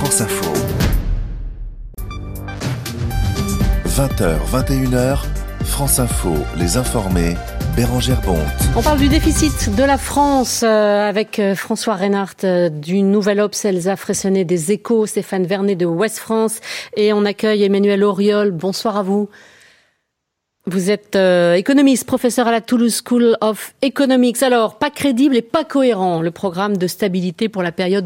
France Info. 20h, 21h, France Info, les informés, Bérangère Bonte. On parle du déficit de la France avec François Reinhardt du Nouvel Obs, Elsa Fressonnet des Échos, Stéphane Vernet de Ouest France et on accueille Emmanuel Auriol. Bonsoir à vous. Vous êtes économiste, professeur à la Toulouse School of Economics. Alors, pas crédible et pas cohérent, le programme de stabilité pour la période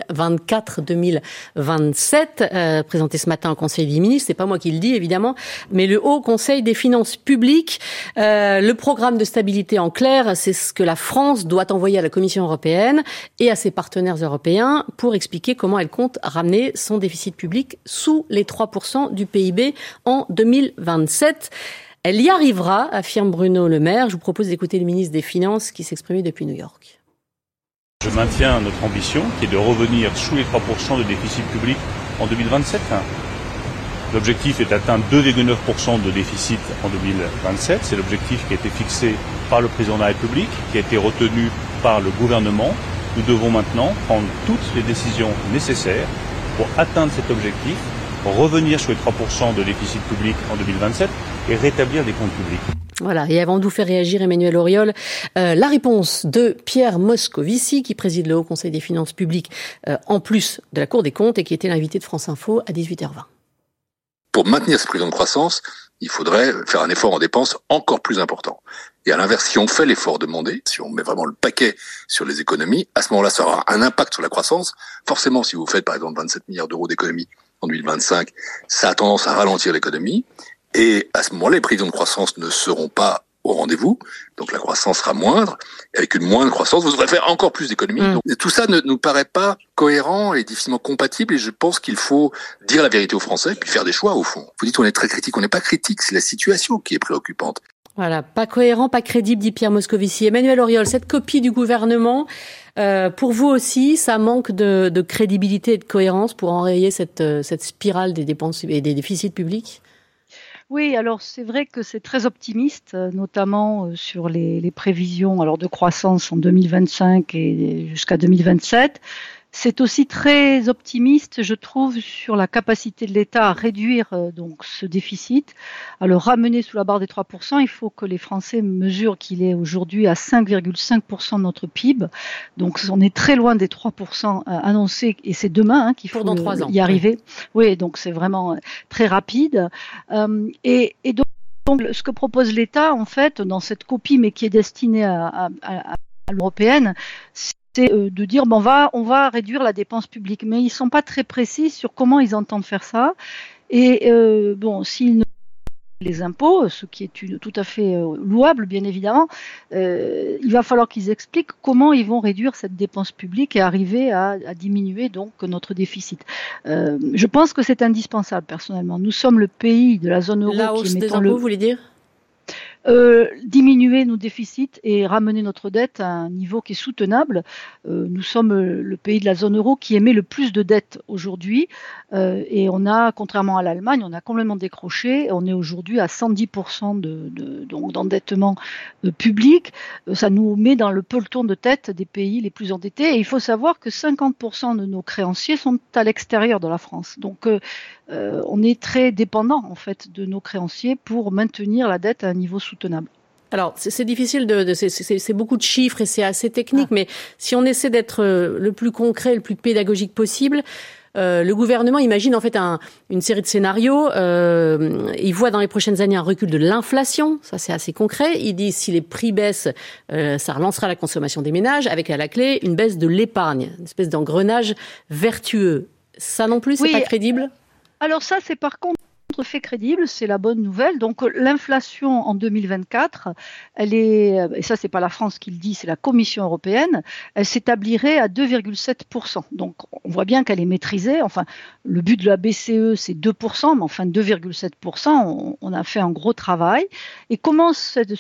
2024-2027, présenté ce matin au Conseil des ministres. C'est pas moi qui le dis, évidemment, mais le Haut Conseil des finances publiques. Le programme de stabilité, en clair, c'est ce que la France doit envoyer à la Commission européenne et à ses partenaires européens pour expliquer comment elle compte ramener son déficit public sous les 3% du PIB en 2027. Elle y arrivera, affirme Bruno Le Maire. Je vous propose d'écouter le ministre des Finances qui s'exprimait depuis New York. Je maintiens notre ambition qui est de revenir sous les 3% de déficit public en 2027. L'objectif est d'atteindre 2,9% de déficit en 2027. C'est l'objectif qui a été fixé par le président de la République, qui a été retenu par le gouvernement. Nous devons maintenant prendre toutes les décisions nécessaires pour atteindre cet objectif, revenir sur les 3% de déficit public en 2027 et rétablir les comptes publics. Voilà, et avant de vous faire réagir, Emmanuel Auriol, la réponse de Pierre Moscovici, qui préside le Haut Conseil des finances publiques, en plus de la Cour des comptes, et qui était l'invité de France Info à 18h20. Pour maintenir ce prévision de croissance, il faudrait faire un effort en dépenses encore plus important. Et à l'inverse, si on fait l'effort demandé, si on met vraiment le paquet sur les économies, à ce moment-là, ça aura un impact sur la croissance. Forcément, si vous faites par exemple 27 milliards d'euros d'économies en 2025, ça a tendance à ralentir l'économie. Et à ce moment-là, les prévisions de croissance ne seront pas au rendez-vous. Donc la croissance sera moindre. Et avec une moindre croissance, vous devrez faire encore plus d'économies. Donc, tout ça ne nous paraît pas cohérent et difficilement compatible. Et je pense qu'il faut dire la vérité aux Français, puis faire des choix au fond. Vous dites on est très critique. On n'est pas critique. C'est la situation qui est préoccupante. Voilà, pas cohérent, pas crédible, dit Pierre Moscovici. Emmanuel Auriol, cette copie du gouvernement, pour vous aussi, ça manque de crédibilité et de cohérence pour enrayer cette spirale des dépenses et des déficits publics ? Oui, alors c'est vrai que c'est très optimiste, notamment sur les prévisions de croissance en 2025 et jusqu'à 2027. C'est aussi très optimiste, je trouve, sur la capacité de l'État à réduire donc ce déficit, à le ramener sous la barre des 3%. Il faut que les Français mesurent qu'il est aujourd'hui à 5,5% de notre PIB. Donc on est très loin des 3% annoncés et c'est demain qu'il faut dans 3 ans, y arriver. Oui, donc c'est vraiment très rapide. Et donc, ce que propose l'État, en fait, dans cette copie, mais qui est destinée à l'européenne, c'est de dire on va réduire la dépense publique, mais ils ne sont pas très précis sur comment ils entendent faire ça. Et s'ils ne les impôts, ce qui est tout à fait louable, bien évidemment, il va falloir qu'ils expliquent comment ils vont réduire cette dépense publique et arriver à diminuer donc notre déficit. Je pense que c'est indispensable, personnellement. Nous sommes le pays de la zone euro la hausse des impôts, vous voulez dire ? Diminuer nos déficits et ramener notre dette à un niveau qui est soutenable. Nous sommes le pays de la zone euro qui émet le plus de dettes aujourd'hui et on a, contrairement à l'Allemagne, on a complètement décroché. On est aujourd'hui à 110% donc d'endettement public. Ça nous met dans le peloton de tête des pays les plus endettés et il faut savoir que 50% de nos créanciers sont à l'extérieur de la France. Donc on est très dépendant en fait de nos créanciers pour maintenir la dette à un niveau soutenable. Alors, c'est difficile c'est beaucoup de chiffres et c'est assez technique, mais si on essaie d'être le plus concret, le plus pédagogique possible, le gouvernement imagine en fait une série de scénarios. Il voit dans les prochaines années un recul de l'inflation, ça c'est assez concret. Il dit si les prix baissent, ça relancera la consommation des ménages, avec à la clé une baisse de l'épargne, une espèce d'engrenage vertueux. Ça non plus, c'est pas crédible ? Alors ça, c'est par contre fait crédible, c'est la bonne nouvelle. Donc l'inflation en 2024, elle est, et ça c'est pas la France qui le dit, c'est la Commission européenne, elle s'établirait à 2,7%. Donc on voit bien qu'elle est maîtrisée. Enfin, le but de la BCE c'est 2%, mais enfin 2,7%, on a fait un gros travail. Et comment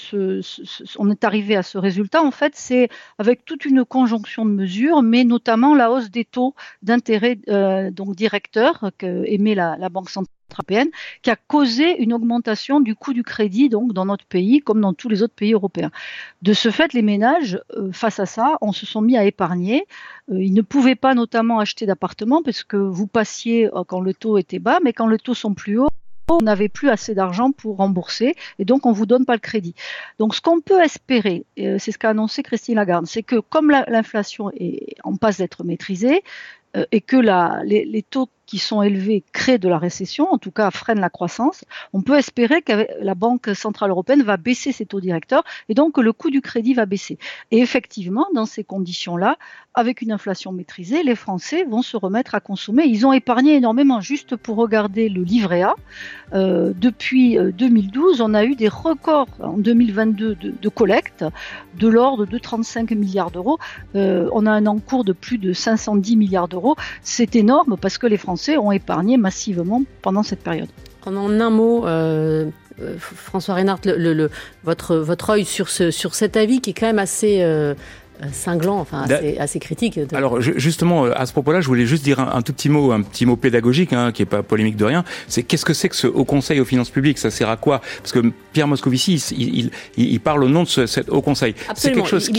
on est arrivé à ce résultat? En fait, c'est avec toute une conjonction de mesures, mais notamment la hausse des taux d'intérêt donc directeurs que émet la Banque centrale européenne, qui a causé une augmentation du coût du crédit donc dans notre pays comme dans tous les autres pays européens. De ce fait, les ménages, face à ça, se sont mis à épargner. Ils ne pouvaient pas notamment acheter d'appartements parce que vous passiez quand le taux était bas, mais quand les taux sont plus hauts, on n'avait plus assez d'argent pour rembourser et donc on ne vous donne pas le crédit. Donc ce qu'on peut espérer, c'est ce qu'a annoncé Christine Lagarde, c'est que comme l'inflation est en passe d'être maîtrisée et que les taux qui sont élevés créent de la récession, en tout cas freinent la croissance, on peut espérer que la Banque centrale européenne va baisser ses taux directeurs et donc que le coût du crédit va baisser. Et effectivement, dans ces conditions-là, avec une inflation maîtrisée, les Français vont se remettre à consommer. Ils ont épargné énormément. Juste pour regarder le livret A, depuis 2012, on a eu des records en 2022 de collecte de l'ordre de 35 milliards d'euros. On a un encours de plus de 510 milliards d'euros. C'est énorme parce que les Français ont épargné massivement pendant cette période. En un mot, François Reynard, votre œil sur cet avis qui est quand même assez cinglant, enfin assez critique. Alors justement, à ce propos-là, je voulais juste dire un tout petit mot pédagogique, qui est pas polémique de rien. C'est qu'est-ce que c'est que ce Haut Conseil aux finances publiques ? Ça sert à quoi ? Parce que Pierre Moscovici, il parle au nom de cet Haut Conseil. Absolument. C'est quelque chose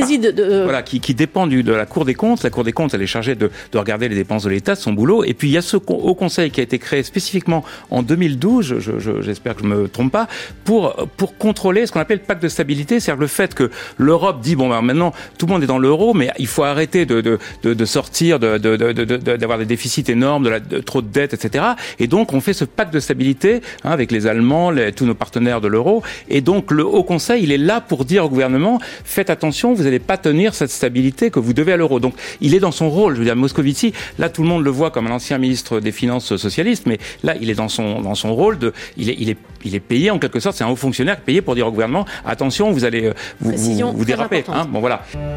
qui dépend de la Cour des comptes. La Cour des comptes, elle est chargée de regarder les dépenses de l'État, son boulot. Et puis il y a ce Haut Conseil qui a été créé spécifiquement en 2012. J'espère que je me trompe pas, pour contrôler ce qu'on appelle le pacte de stabilité, c'est-à-dire le fait que l'Europe dit maintenant tout le monde est dans l'euro, mais il faut arrêter de sortir, d'avoir des déficits énormes, trop de dettes, etc. Et donc, on fait ce pacte de stabilité avec les Allemands, tous nos partenaires de l'euro. Et donc, le Haut Conseil, il est là pour dire au gouvernement, faites attention, vous n'allez pas tenir cette stabilité que vous devez à l'euro. Donc, il est dans son rôle. Je veux dire, Moscovici, là, tout le monde le voit comme un ancien ministre des Finances socialiste, mais là, il est dans son rôle il est payé en quelque sorte. C'est un haut fonctionnaire payé pour dire au gouvernement, attention, vous allez vous déraper. Bon, voilà.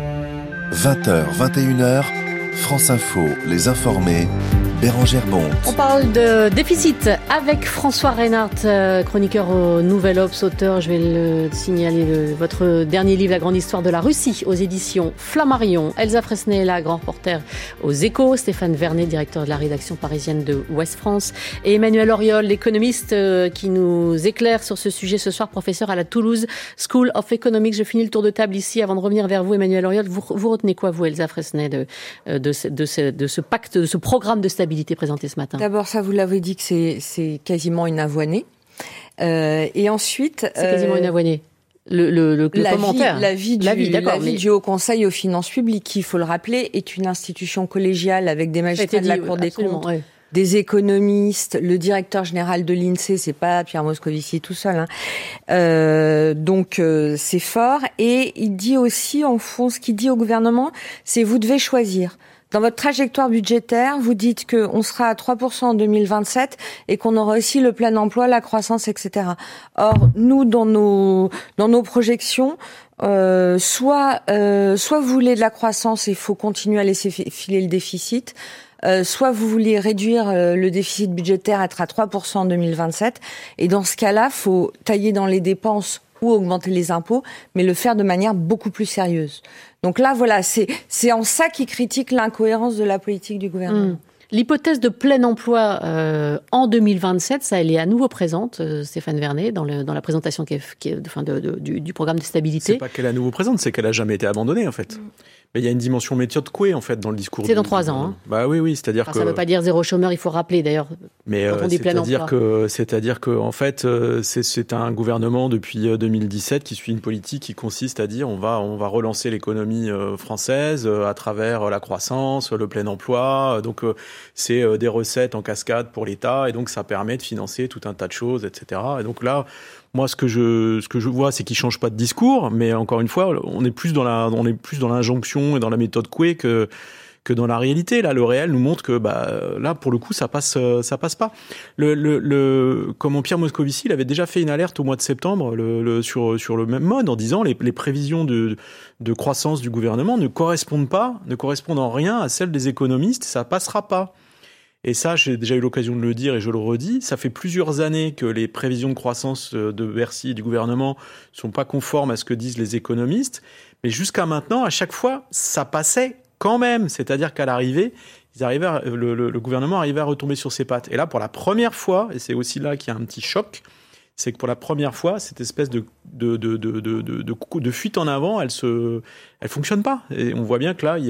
20h, 21h, France Info, les informés, Bérangère Bonte. On parle de déficit avec François Reynard, chroniqueur au Nouvel Obs, auteur, je vais le signaler, votre dernier livre, La grande histoire de la Russie, aux éditions Flammarion. Elsa Fresnay, grand reporter aux Échos. Stéphane Vernet, directeur de la rédaction parisienne de Ouest France. Et Emmanuel Auriol, l'économiste qui nous éclaire sur ce sujet ce soir, professeur à la Toulouse School of Economics. Je finis le tour de table ici avant de revenir vers vous, Emmanuel Auriol. Vous retenez quoi, vous, Elsa Fresnay, de ce pacte, de ce programme de stabilité présenté ce matin? D'abord, ça, vous l'avez dit que c'est quasiment une avoinée. Et ensuite... C'est quasiment une avoinée. Le commentaire. L'avis du Haut Conseil aux finances publiques, qui, il faut le rappeler, est une institution collégiale avec des magistrats de la Cour des comptes, des économistes, le directeur général de l'INSEE, c'est pas Pierre Moscovici tout seul. Donc c'est fort. Et il dit aussi, en fond, ce qu'il dit au gouvernement, c'est vous devez choisir. Dans votre trajectoire budgétaire, vous dites qu'on sera à 3% en 2027 et qu'on aura aussi le plein emploi, la croissance, etc. Or, nous, dans nos projections, soit vous voulez de la croissance et il faut continuer à laisser filer le déficit, soit vous voulez réduire le déficit budgétaire, être à 3% en 2027. Et dans ce cas-là, faut tailler dans les dépenses ou augmenter les impôts, mais le faire de manière beaucoup plus sérieuse. Donc là, voilà, c'est en ça qu'il critique l'incohérence de la politique du gouvernement. L'hypothèse de plein emploi en 2027, ça, elle est à nouveau présente, Stéphane Vernet, dans la présentation du programme de stabilité. C'est pas qu'elle est à nouveau présente, c'est qu'elle a jamais été abandonnée, en fait. Mais il y a une dimension méthode couée, en fait, dans le discours. C'est dans 3 ans. Bah oui, c'est-à-dire que... Ça ne veut pas dire zéro chômeur, il faut rappeler, d'ailleurs, mais quand on dit plein emploi. C'est-à-dire que, en fait, c'est un gouvernement depuis 2017 qui suit une politique qui consiste à dire on va relancer l'économie française à travers la croissance, le plein emploi. Donc, c'est des recettes en cascade pour l'État et donc ça permet de financer tout un tas de choses, etc. Et donc là, moi, ce que je vois, c'est qu'il change pas de discours, mais encore une fois, on est plus dans l'injonction et dans la méthode couée que dans la réalité. Là, le réel nous montre que, là, pour le coup, ça passe pas. Comme Pierre Moscovici, il avait déjà fait une alerte au mois de septembre, sur le même mode, en disant les prévisions de croissance du gouvernement ne correspondent en rien à celles des économistes, ça passera pas. Et ça, j'ai déjà eu l'occasion de le dire et je le redis, ça fait plusieurs années que les prévisions de croissance de Bercy et du gouvernement sont pas conformes à ce que disent les économistes. Mais jusqu'à maintenant, à chaque fois, ça passait quand même. C'est-à-dire qu'à l'arrivée, le gouvernement arrivait à retomber sur ses pattes. Et là, pour la première fois, et c'est aussi là qu'il y a un petit choc, c'est que pour la première fois, cette espèce de fuite en avant, elle fonctionne pas. Et on voit bien que là,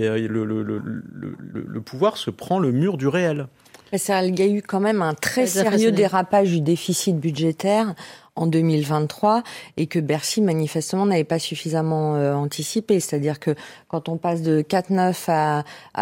le pouvoir se prend le mur du réel. Il y a eu quand même un très sérieux dérapage du déficit budgétaire en 2023 et que Bercy manifestement n'avait pas suffisamment anticipé. C'est-à-dire que quand on passe de 4,9 à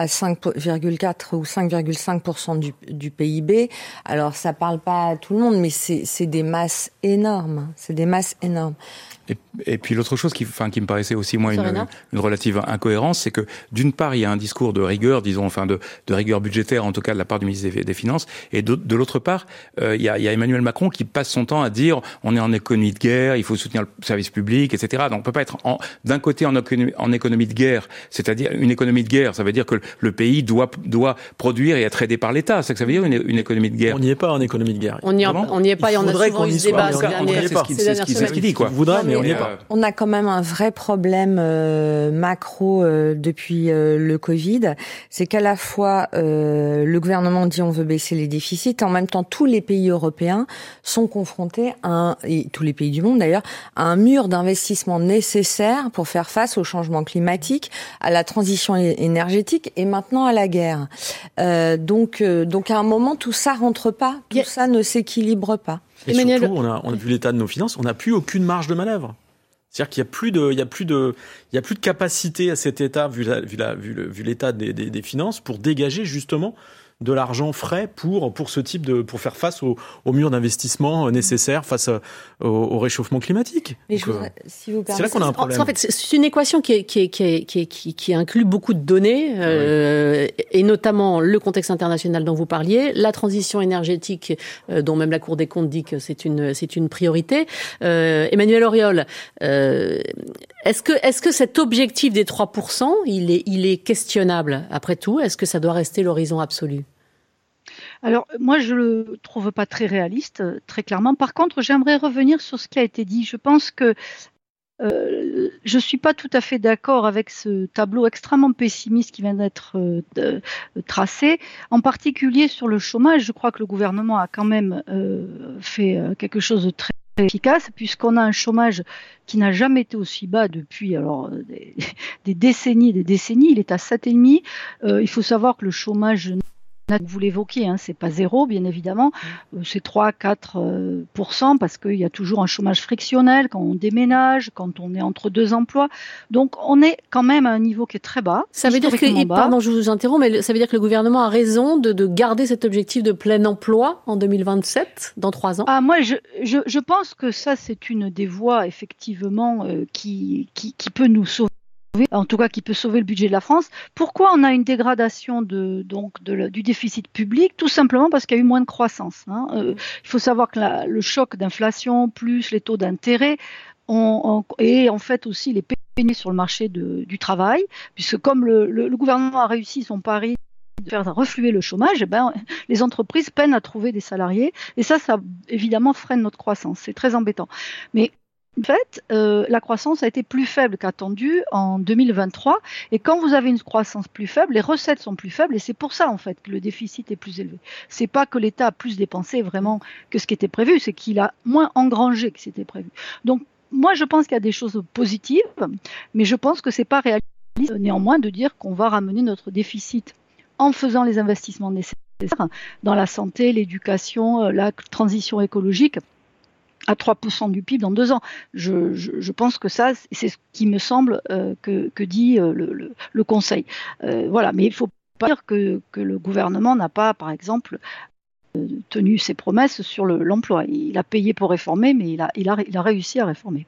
5,4 ou 5,5% du PIB, alors ça parle pas à tout le monde, mais c'est des masses énormes. C'est des masses énormes. Et puis l'autre chose qui me paraissait aussi moi une relative incohérence, c'est que d'une part il y a un discours de rigueur, disons, de rigueur budgétaire en tout cas de la part du ministre des Finances, et de l'autre part il y a Emmanuel Macron qui passe son temps à dire on est en économie de guerre, il faut soutenir le service public, etc. Donc on peut pas être d'un côté en économie de guerre, c'est-à-dire une économie de guerre, ça veut dire que le pays doit produire et être aidé par l'État, c'est ça que ça veut dire une économie de guerre. On n'y est pas en économie de guerre. On n'y est pas, et on a souvent eu ce débat. C'est ce qu'il dit quoi. Mais on n'y est pas. On a quand même un vrai problème macro depuis le Covid. C'est qu'à la fois le gouvernement dit on veut baisser les déficits, et en même temps tous les pays européens sont confrontés et tous les pays du monde d'ailleurs, à un mur d'investissement nécessaire pour faire face au changement climatique, à la transition énergétique et maintenant à la guerre. Donc à un moment tout ça rentre pas, tout ça ne s'équilibre pas. Et surtout, on a vu l'état de nos finances, on n'a plus aucune marge de manœuvre. C'est-à-dire qu'il y a plus de capacité à cet État, vu l'état des finances, pour dégager justement de l'argent frais pour faire face au mur d'investissement nécessaire face au réchauffement climatique. Mais si vous c'est là qu'on a un problème. En fait, c'est une équation qui inclut beaucoup de données, et notamment le contexte international dont vous parliez, la transition énergétique dont même la Cour des comptes dit que c'est une priorité. Emmanuel Auriol, est-ce que cet objectif des 3%, il est questionnable après tout? Est-ce que ça doit rester l'horizon absolu? Alors, moi, je le trouve pas très réaliste, très clairement. Par contre, j'aimerais revenir sur ce qui a été dit. Je pense que je suis pas tout à fait d'accord avec ce tableau extrêmement pessimiste qui vient d'être tracé, en particulier sur le chômage. Je crois que le gouvernement a quand même fait quelque chose de très efficace, puisqu'on a un chômage qui n'a jamais été aussi bas depuis des décennies et des décennies. Il est à 7,5. Il faut savoir que le chômage, vous l'évoquiez, c'est pas zéro, bien évidemment, c'est 3-4%, parce qu'il y a toujours un chômage frictionnel quand on déménage, quand on est entre deux emplois. Donc on est quand même à un niveau qui est très bas. Ça veut dire que, pardon, je vous interromps, mais ça veut dire que le gouvernement a raison de garder cet objectif de plein emploi en 2027, dans 3 ans? Moi, je pense que ça, c'est une des voies, effectivement, qui peut nous sauver. En tout cas, qui peut sauver le budget de la France. Pourquoi on a une dégradation du déficit public? Tout simplement parce qu'il y a eu moins de croissance. Il faut savoir que le choc d'inflation plus les taux d'intérêt et en fait aussi les pénuries sur le marché du travail, puisque comme le gouvernement a réussi son pari de faire refluer le chômage, les entreprises peinent à trouver des salariés, et ça évidemment freine notre croissance. C'est très embêtant. Mais en fait, la croissance a été plus faible qu'attendue en 2023. Et quand vous avez une croissance plus faible, les recettes sont plus faibles. Et c'est pour ça, en fait, que le déficit est plus élevé. C'est pas que l'État a plus dépensé vraiment que ce qui était prévu, c'est qu'il a moins engrangé que ce qui était prévu. Donc, moi, je pense qu'il y a des choses positives, mais je pense que c'est pas réaliste, néanmoins, de dire qu'on va ramener notre déficit en faisant les investissements nécessaires dans la santé, l'éducation, la transition écologique, à 3% du PIB dans 2 ans. Je pense que ça, c'est ce qui me semble que dit le Conseil. Voilà, mais il ne faut pas dire que le gouvernement n'a pas, par exemple, tenu ses promesses sur l'emploi. Il a payé pour réformer, mais il a réussi à réformer.